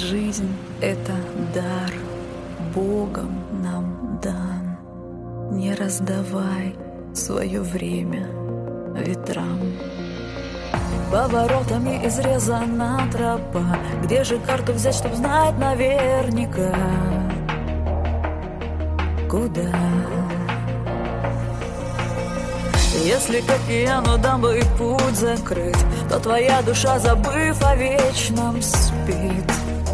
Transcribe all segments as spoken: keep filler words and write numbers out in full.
Жизнь — это дар, Богом нам дан. Не раздавай свое время ветрам. Поворотами изрезана тропа. Где же карту взять, чтоб знать наверняка, куда? Если к океану дамбы путь закрыть, то твоя душа, забыв о вечном, спит,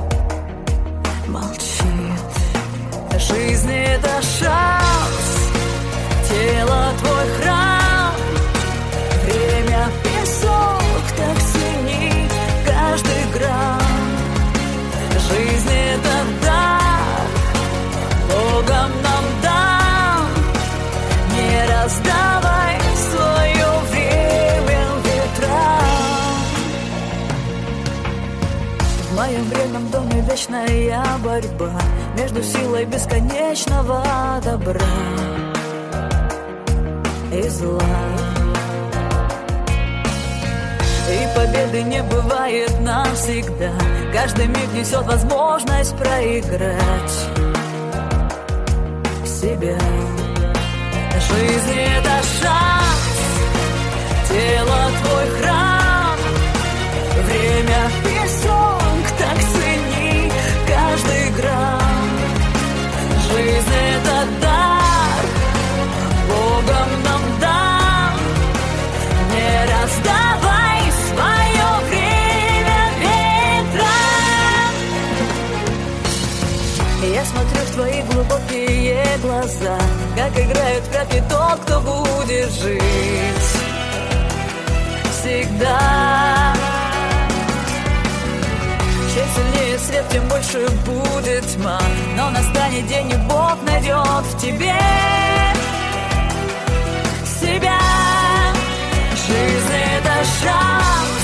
молчит. Жизнь — это шанс, тело твой храм, время — песок, так цени каждый грамм. Жизнь — это дар, Богом нам дан. Не раздавай свое время ветрам. В моем бренном доме вечная борьба между силой бесконечного добра и зла. И победы не бывает навсегда. Каждый миг несет возможность проиграть себя. Жизнь — это шанс, тело твой храм, время — песок, так цени каждый грамм. Жизнь — это дар, Богом нам дан. Не раздавай свое время ветрам. Я смотрю в твои глубокие глаза, как играет в прятки тот, кто будет жить всегда. Чем сильнее свет, тем больше будет тьма. Но настанет день, и Бог найдет в тебе себя. Жизнь — это шанс,